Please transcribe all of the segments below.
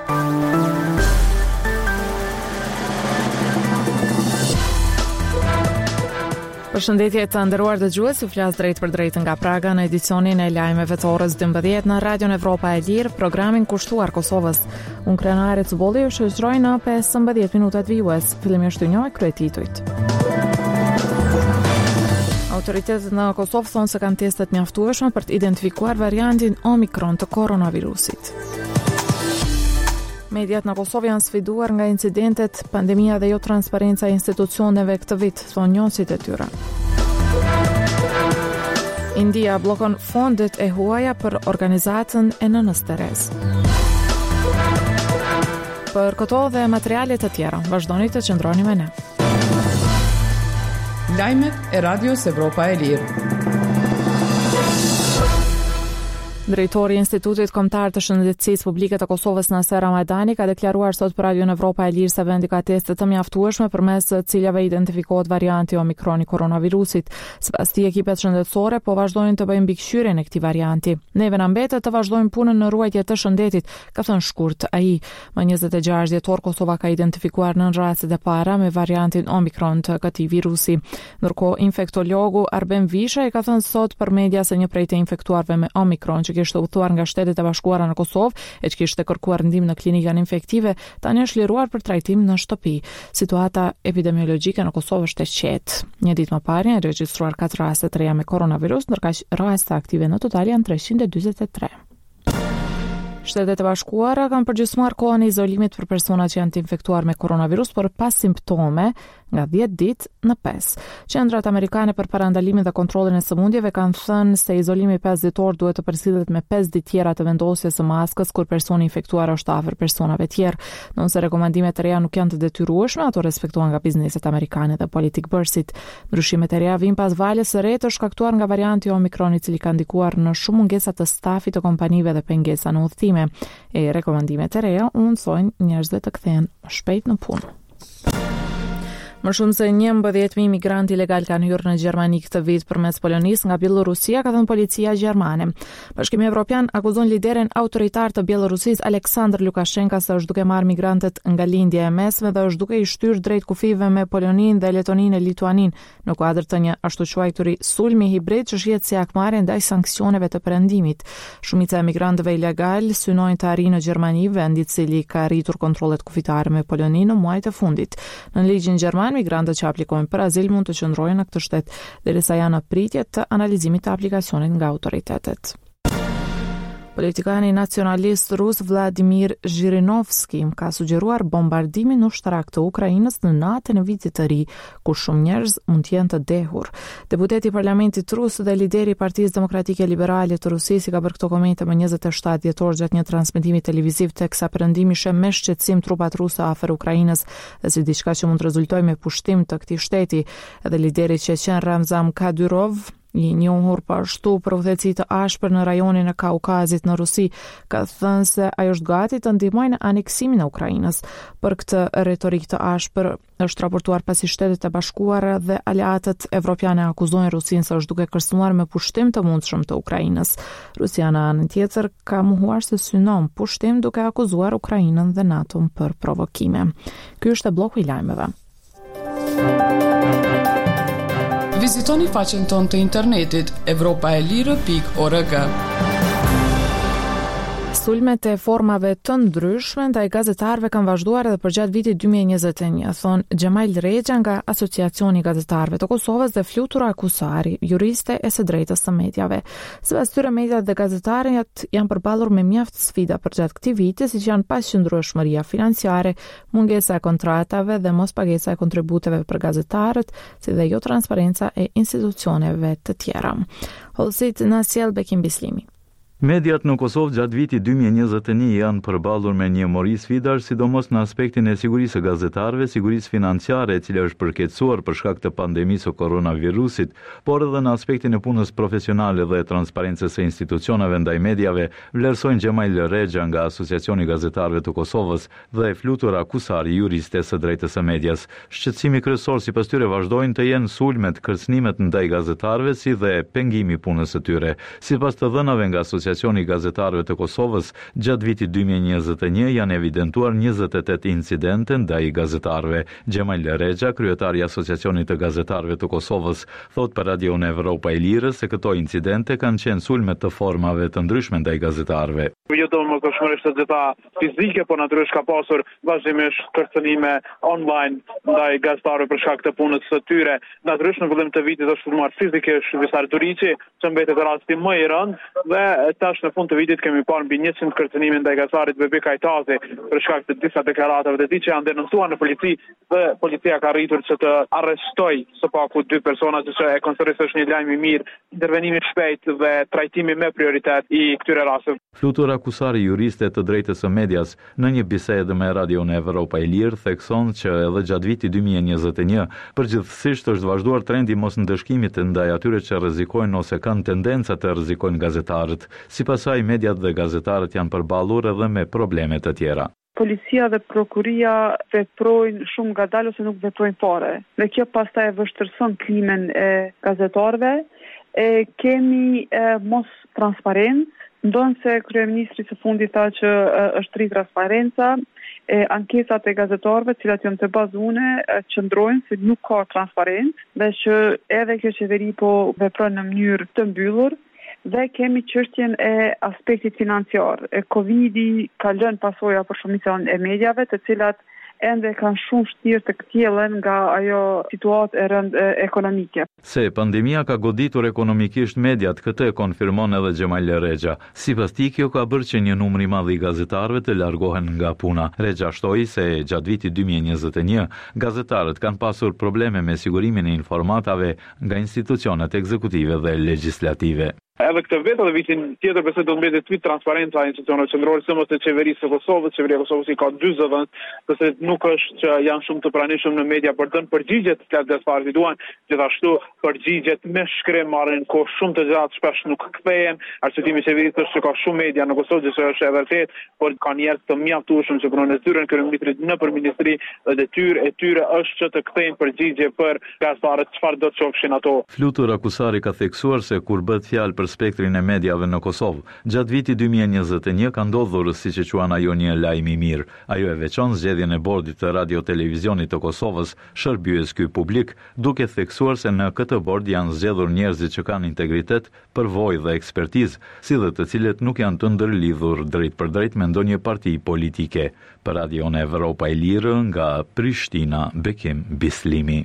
Përshëndetje të nderuar dëgjues, ju flas drejt për drejt nga Praga në edicionin e lajmeve të orës 12 në Radion Evropa e Lirë, programin kushtuar Kosovës. Unë krenare të bolli ju shoqëroj në 15 minutat vijues. Fillimisht të njohë kryetitujt. Autoritetet në Kosovë thonë se kanë testet mjaftueshme për të identifikuar variantin Omikron të koronavirusit. Mediat në Kosovë janë sfiduar nga incidentet, pandemia dhe jo transparenca e institucioneve këtë vit, thonë njësit e tyre. India blokon fondet e huaja për organizatën e nënës Teres. Për këto dhe materialet të tjera, vazhdoni të qëndroni me ne. Lajmet e Radios Evropa e Lirë. Drejtori i Institutit Kombëtar të Shëndetësisë Publike të Kosovës Naser Ramadani ka deklaruar sot për Radion Evropa e Lirë se vendi ka teste të mjaftueshme përmes të cilave identifikohet varianti Omikron i koronavirusit. Sipas tij, ekipet shëndetësore po vazhdojnë të bëjnë mbikëqyrjen e këtij varianti. Neve na mbetet të vazhdojmë punën në ruajtje të shëndetit, ka thënë shkurt ai. Më 26 dhjetor Kosova ka identifikuar 9 rastet e para me variantin Omikron të këtij virusi. Ndërkohë, infektologu Arben Visha i ka thënë sot për media se një prej të infektuarve me Omikron që kishte udhëtuar nga Shtetet e Bashkuara në Kosovë e që kishte kërkuar ndihmë në klinikën infektive, tani është liruar për trajtim në shtëpi. Situata epidemiologjike në Kosovë është e qetë. Një ditë më parë janë regjistruar 4 raste të reja me koronavirus, ndërkaq raste aktive në total janë 343. Shtetet e Bashkuara kanë përgjysmuar kohën e izolimit për personat që janë të infektuar me koronavirus por pas simptome nga 10 ditë në 5. Qendrat amerikane për parandalimin dhe kontrollin e sëmundjeve kanë thënë se izolimi 5 ditor duhet të përsillet me 5 ditë tjera të vendosjes së maskës kur personi infektuar është afër personave tjerë. Nëse rekomandimet e reja nuk janë të detyrueshme, ato respektohen nga bizneset amerikane dhe politikbërësit. Ndryshimet e reja vijnë pas valjes së re të shkaktuar nga varianti Omikron i cili ka ndikuar në shumë mungesa të stafit të kompanive dhe pengesa në udhëtime. E rekomandimet e reja undsojnë njerëzve të kthehen shpejt në punë. Më shumë se 11.000 migrantë ilegal kanë hyrë në Gjermani këtë vit përmes Polonisë nga Bielorusia, ka thënë policia gjermane. Bashkimi Evropian akuzon liderin autoritar të Bielorusisë Aleksandr Lukashenka se është duke marrë migrantët nga lindja e mesme dhe është duke i shtyrë drejt kufive me Poloninë dhe Letoninë e Lituaninë në kuadër të një ashtu quajturi sulmi hibrid që shihet si akmarrje ndaj sanksioneve të perëndimit. Shumica e migrantëve ilegal synojnë të arrijnë në Gjermani, vendi i cili ka rritur kontrollet kufitare me Poloninë në muajt e fundit. Në ligjin gjerman, migrantët që aplikojnë për azil mund të qëndrojnë në këtë shtet derisa janë në pritje të analizimit të aplikacionit nga autoritetet. Politikani nacionalist rus Vladimir Zhirinovski ka sugjeruar bombardimin ushtarak të Ukrainës në natën e vitit të ri, ku shumë njerëz mund të jenë të dehur. Deputeti i parlamentit rus dhe lideri i Partisë Demokratike Liberale të Rusisë ka bërë këto komente më 27 dhjetor gjatë një transmetimi televiziv teksa perëndimi sheh me shqetësim trupat ruse afër Ukrainës dhe si diçka që mund të rezultojë me pushtim të këtij shteti. Edhe lideri Chechen Ramzan Kadyrov, i njohur ashtu për udhëheci të ashpër në rajonin e Kaukazit në Rusi, ka thënë se ai është gati të ndihmojë në aneksimin e Ukrainës. Për këtë retorikë të ashpër është raportuar pasi Shtetet e Bashkuara dhe aleatët evropiane akuzojnë Rusinë se është duke kërcënuar me pushtim të mundshëm të Ukrainës. Rusia në anën tjetër ka mohuar se synon pushtim duke akuzuar Ukrainën dhe NATO-n për provokime. Ky është bloku i lajmeve. Vizitoni faqen tonë të internetit europaelire.org. Sulmet e formave të ndryshme ndaj gazetarëve kanë vazhduar edhe përgjatë vitit 2021, thon Xhemail Rexha nga Asociacioni i Gazetarëve të Kosovës dhe Flutura Kusari, juriste e së drejtës së mediave. Sipas tyre, mediat dhe gazetarët janë përballur me mjaft sfida përgjatë këtij viti, siç janë pasqëndrueshmëria financiare, mungesa e kontratave dhe mospagesa e kontributeve për gazetarët, si dhe jo transparenca e institucioneve të tjera. Hollësit na sjell Bekim Bislimi. Mediat në Kosovë gjatë vitit 2021 janë përballur me një mori sfidash, sidomos në aspektin e sigurisë së gazetarëve, sigurisë financiare e cila është përkeqësuar për shkak të pandemisë së koronavirusit, por edhe në aspektin e punës profesionale dhe transparencës së institucioneve ndaj mediave, vlerësojnë Xhemail Rexha nga Asociacioni i Gazetarëve të Kosovës dhe Flutura Kusari, juriste së drejtës së medias. Shqetësimi kryesor sipas tyre vazhdojnë të jenë sulmet, kërcënimet ndaj gazetarëve si dhe pengimi i punës së tyre. Sipas të dhënave nga Asociacioni i Gazetarëve të Kosovës, gjatë vitit 2021 janë evidentuar 28 incidente ndaj gazetarëve. Xhemal Rexha, kryetari i Asociacionit të Gazetarëve të Kosovës, thot për Radion Evropa e Lirës se këto incidente kanë qenë sulme të formave të ndryshme ndaj gazetarëve. Domosdoshmërisht të gjitha fizike, por natyrisht ka pasur vazhdimisht kërcënime online ndaj gazetarëve për shkak të punës së tyre. Natyrisht në fillim të vitit është filmuar fizikisht Visar Duriçi, që mbetet rasti më i rëndë, dhe tash në fund të vitit kemi parë mbi 100 kërcënime ndaj gazetarit Bebi Kajtazi për shkak të disa deklaratave të tij që janë denoncuar në polici, dhe policia ka arritur që të arrestojë së paku 2 persona, që e konsiderohet është një lajm i mirë, intervenimi shpejt dhe trajtimi me prioritet i këtyre rasteve. Flutur akusari juriste të drejtës së medias në një bisedë me Radion Evropa e Lirë thekson që edhe gjatë vitit 2021 përgjithsisht është vazhduar trendi mos ndëshkimit ndaj atyre që rrezikojnë ose kanë tendenca të rrezikojnë gazetarët. Sipas saj, mediat dhe gazetarët janë përballur edhe me probleme të tjera. Policia dhe prokuria veprojnë shumë ngadalë ose nuk veprojnë fare. Dhe kjo pastaj vështirëson klimën e gazetarëve. Kemi mos transparencë. Ndonë se kryeministri së fundit tha që është rrit transparenca, ankesat e gazetarëve, cilat janë të bazuara, qëndrojnë se nuk ka transparencë dhe që edhe kjo qeveri po vepron në mënyrë të mbyllur. Dhe kemi çështjen e aspektit financiar. Covidi ka lënë pasoja për shumicën e mediave, të cilat ende kanë shumë vështirë të kthjellen nga ajo situatë e rëndë ekonomike. Se pandemia ka goditur ekonomikisht mediat, këtë e konfirmon edhe Xhemal Rexha. Sipas tij, kjo ka bërë që një numër i madh i gazetarëve të largohen nga puna. Rexha shtoi se gjatë vitit 2021 gazetarët kanë pasur probleme me sigurimin e informatave nga institucionet ekzekutive dhe legjislative. Edhe këtë vetë dhe vitin tjetër besoj do të mbetet të transparenca e institucioneve qendrore, sidomos të qeverisë së Kosovës. Qeveria e Kosovës i ka 40 vend, sepse nuk është që janë shumë të pranishëm në media për të dhënë përgjigjet që gazetarët duan. Gjithashtu përgjigjet me shkrim marrin kohë shumë të gjatë, shpesh nuk kthehen. Arsyetimi i qeverisë është që ka shumë media në Kosovë, që është e vërtetë, por ka njerëz të mjaftueshëm që punojnë në zyrën kryeministrit nëpër ministri, dhe detyrë e tyre është që të kthejnë përgjigje për gazetarët, çfarë do të qofshin ato. Flutur akusari ka theksuar se kur bëhet fjalë për spektrin e mediave në Kosovë, gjatë vitit 2021 ka ndodhur, siç e quan ajo, një lajm i mirë. Ajo e veçon zgjedhjen e bordit të Radio-Televizionit të Kosovës, shërbyes ky publik, duke theksuar se në këtë bord janë zgjedhur njerëzit që kanë integritet, përvojë dhe ekspertizë, si dhe të cilët nuk janë të ndërlidhur drejt për drejt me ndonjë parti politike. Për Radion Evropa e Lirë, nga Prishtina, Bekim Bislimi.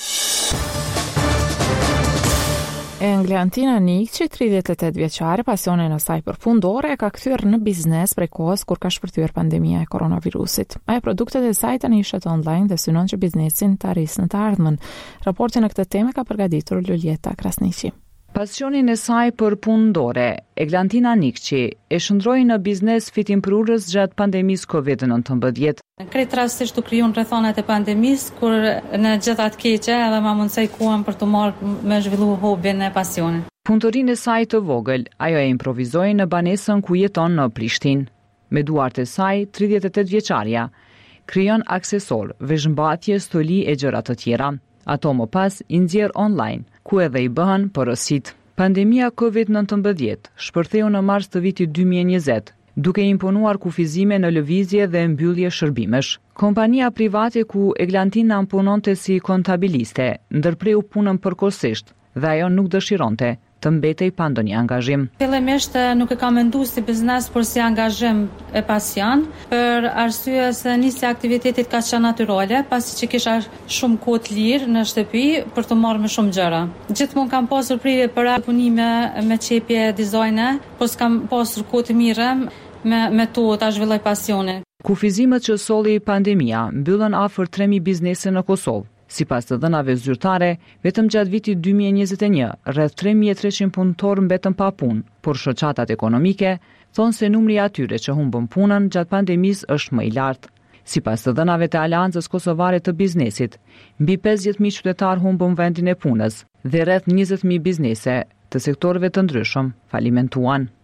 Eglantina Nikçi, 38 vjeçare, pasionin e saj përfundore e ka kthyer në biznes prej kohës kur ka shpërthyer pandemia e koronavirusit. Ajo produktet e saj tani shet online dhe synon që biznesin të arrisë në të ardhmen. Raportin në këtë temë ka përgatitur Luljeta Krasniqi. Pasionin e saj për punëdore, Eglantina Nikçi e shndroi në biznes fitimprurës gjatë pandemisë COVID-19. Krejt rastisht u krijuan rrethanat e pandemisë, kur në gjitha të keqe edhe ma mundësoj kuam për të marrë me zhvillu hobin e pasionin. Punëtorinë e saj të vogël, ajo e improvizoi në banesën ku jeton në Prishtinë. Me duart e saj, 38 vjeçaria krijon aksesor, veshmbathje, stoli e gjëra të tjera. Ato më pas i nxjerr online, ku edhe i bëhen porosit. Pandemia COVID-19 shpërtheu në mars të vitit 2020, duke imponuar kufizime në lëvizje dhe mbyllje shërbimesh. Kompania private ku Eglantina punonte si kontabiliste ndërpreu punën përkohësisht dhe ajo nuk dëshironte të mbetej pa ndonjë angazhim. Fillimisht nuk e kam menduar si biznes, por si angazhim e pasion, për arsye se nisi aktivitetit ka qenë natyrale, pasi që kisha shumë kohë të lirë në shtëpi për të marrë me shumë gjëra. Gjithmonë kam pasur prirje për punime me qepje dizajne, por s'kam pasur kohë të mirë me to ta zhvilloj pasionin. Kufizimet që solli pandemia mbyllën afër 3000 biznese në Kosovë. Sipas të dhënave zyrtare, vetëm gjatë vitit 2021, rreth 3300 punëtorë mbetën pa punë, por shoqatat ekonomike thonë se numri i atyre që humbën punën gjatë pandemisë është më i lartë. Sipas të dhënave të Aleancës Kosovare të Biznesit, mbi 50.000 qytetar humbën vendin e punës dhe rreth 20.000 biznese të sektorëve të ndryshëm falimentuan.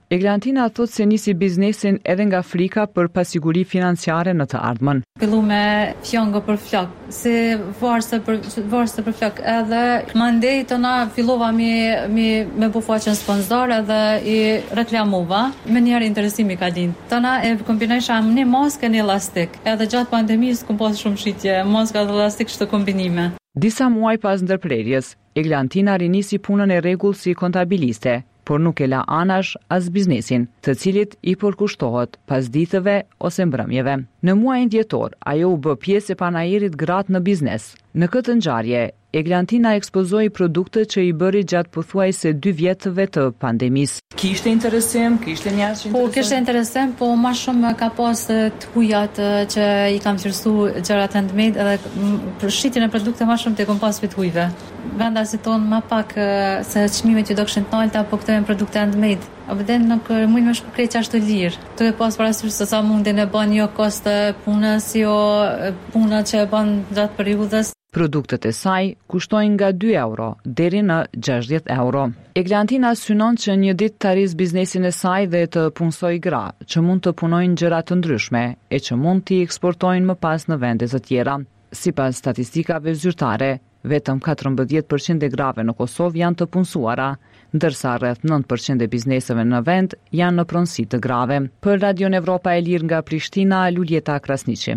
Eglantina thotë se nisi biznesin edhe nga frika për pasiguri financiare në të ardhmen. Fillu me fjongo për flok, si varse për flok, edhe mandej të na fillova me bu faqen sponsor edhe i reklamova, me njerë interesimi ka lind. Të na e kombinojsha një maske një elastik, edhe gjatë pandemisë kum pas shumë shitje, maska dhe elastik shtë kombinime. Disa muaj pas ndërprerjes, Eglantina rinisi punën e rregull si kontabiliste, por nuk e la anash as biznesin, të cilit i përkushtohet pas ditëve ose mbrëmjeve. Në muajin dhjetor, ajo u bë pjesë e panajirit gratë në biznes. Në këtë ngjarje, Eglantina ekspozoi produkte që i bëri gjatë pothuajse 2 vjetëve të pandemisë. Kishte interesim, kishte njerëz që interesim? Po, kishte interesim, po ma shumë ka pas të hujat që i kam qërësu gjërat handmade edhe për shitjen e produkte ma shumë të kom pas të hujve. Venda si tonë ma pak se çmimet ju do këshin të nalta, po këto e produkte handmade. A vëden nuk mund me shkëprej që ashtë të lirë. Të e pas parasysh se sa mundin e ban jo koste punës, jo puna që e ban gjatë periudhës. Produktet e saj kushtojnë nga 2 euro deri në 60 euro. Eglantina synon që një ditë të arrisë biznesin e saj dhe të punësoj gra, që mund të punojnë gjëra të ndryshme e që mund t'i eksportojnë më pas në vende të tjera. Sipas statistikave zyrtare, vetëm 14% e grave në Kosovë janë të punësuara, ndërsa rreth 9% e bizneseve në vend janë në pronësi të grave. Për Radio Evropa e Lirë nga Prishtina, Luljeta Krasniqi.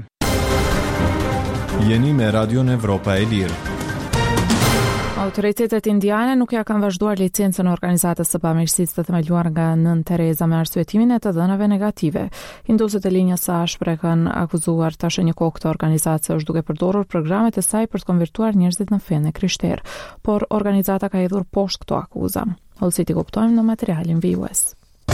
Jeni me Radio Evropa e Lirë. Autoritetet indiane nuk ja kanë vazhduar licencën e organizatës së bamirësisë të themeluar nga Nën Tereza me arsyetimin e të dhënave negative. Hinduset e linjës së ashpre kanë akuzuar tash një kohë të organizatës duke përdorur programet e saj për të konvertuar njerëzit në fenë krishterë, por organizata ka hedhur poshtë këto akuza. Hollësit i kuptojmë në materialin vijues.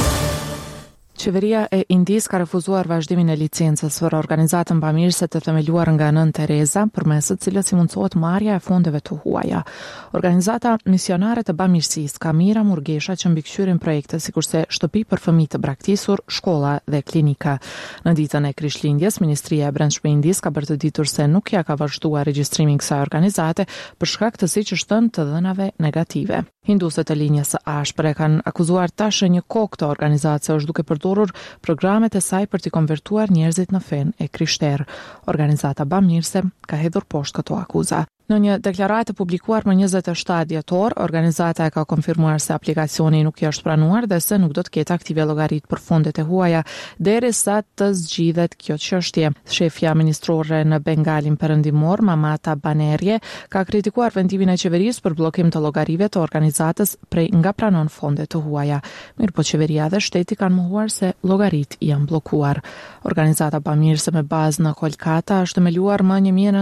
Qeveria e Indis ka refuzuar vazhdimin e licencës për organizatën bamirëse të themeluar nga Nën Tereza, përmes së cilës i mundsohet marrja e fondeve të huaja. Organizata misionare të bamirësisë ka mira murgesha që mbikëqyrin projekte sikurse shtëpi për fëmijë të braktisur, shkolla dhe klinika. Në ditën e Krishtlindjes, Ministria e Brendshme e Indis ka bërtëditur se nuk ja ka vazhduar regjistrimin kësaj organizate për shkak të siçështën të dhënave negative. Hinduset e linjës së ashpre kanë akuzuar tash një kohë të organizatës duke përdorur programet e saj për t'i konvertuar njerëzit në fenë e krishterë. Organizata bamirëse ka hedhur poshtë këto akuza. Në një deklaratë publikuar më 27 dhjetor, organizata e ka konfirmuar se aplikacioni nuk i është pranuar dhe se nuk do të ketë aktive llogarit për fondet e huaja derisa të zgjidhet kjo çështje. Shefja ministrore në Bengalin Perëndimor, Mamata Banerje, ka kritikuar vendimin e qeverisë për bllokim të llogarive të organizatës prej nga pranon fondet të huaja. Mirëpo qeveria dhe shteti kanë mohuar se llogarit janë bllokuar. Organizata bamirëse me bazë në Kolkata është themeluar më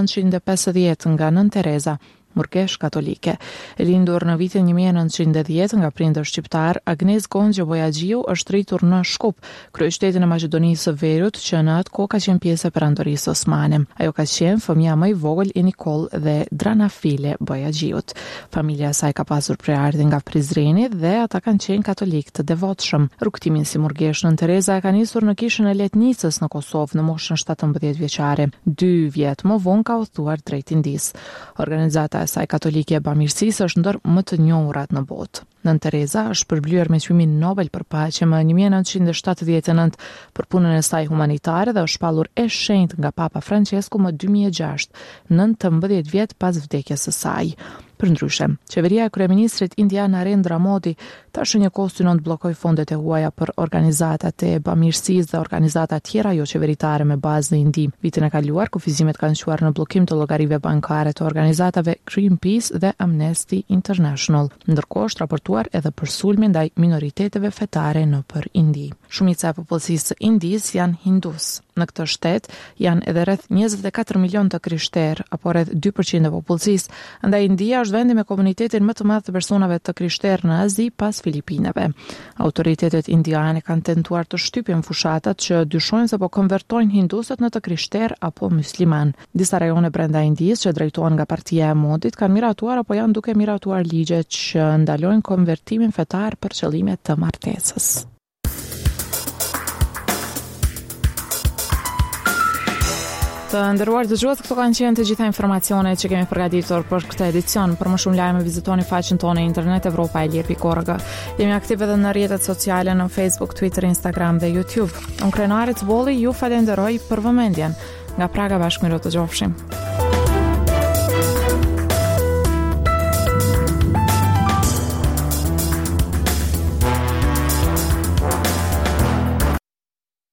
1950 nga Nën Tereza, murgesh katolike. E lindur në vitin 1910 nga prindër shqiptar, Agnes Gonxho Bojaxhiu është rritur në Shkup, kryeqytetin e Maqedonisë së Veriut, që në atë kohë ka qenë pjesë e perandorisë osmane. Ajo ka qenë fëmia më i vogël e Nikol dhe Dranafile Bojaxhiut. Familja e saj ka pasur prejardhje nga Prizreni dhe ata kanë qenë katolik të devotshëm. Rrugtimin si murgesh Nën Tereza e ka nisur në kishën e Letnicës në Kosovë në moshën 17 vjeçare. 2 vjet më vonë ka udhëtuar drejt Indis. Organizata e saj katolike e bamirësisë është ndër më të njohurat në botë. Nën Tereza është përblyer me çmimin Nobel për paqe më 1979 për punën e saj humanitare dhe është shpallur e shenjtë nga Papa Francesku më 2006, 19 vjet pas vdekjes së saj. Përndryshe, qeveria e kryeministrit indian Narendra Modi tash një kohë synon të bllokoj fondet e huaja për organizatat e bamirësisë dhe organizata tjera jo qeveritare me bazë në Indi. Vitin e kaluar, kufizimet kanë shuar në bllokim të llogarive bankare të organizatave Greenpeace dhe Amnesty International. Ndërkohë është raportuar edhe për sulme ndaj minoriteteve fetare nëpër Indi. Shumica e popullsisë së Indis janë hindus. Në këtë shtet janë edhe rreth 24 milion të krishterë, apo rreth 2% e popullsisë, ndaj India është vendi me komunitetin më të madh të personave të krishterë në Azi pas Filipinave. Autoritetet indiane kanë tentuar të shtypin fushatat që dyshojnë se po konvertojnë hindusët në të krishterë apo musliman. Disa rajone brenda Indisë që drejtohen nga partia e Modit kanë miratuar apo janë duke miratuar ligje që ndalojnë konvertimin fetar për qëllime të martesës. Të nderuar dëgjues, këto kanë qenë të gjitha informacionet që kemi përgatitur për këtë edicion. Për më shumë lajme vizitoni faqen tonë internet evropaelir.org. Jemi aktiv edhe në rrjetet sociale në Facebook, Twitter, Instagram dhe YouTube. Unë Krenari Bolli ju falenderoj për vëmendjen. Nga Praga bashkëmirë të gjofshim.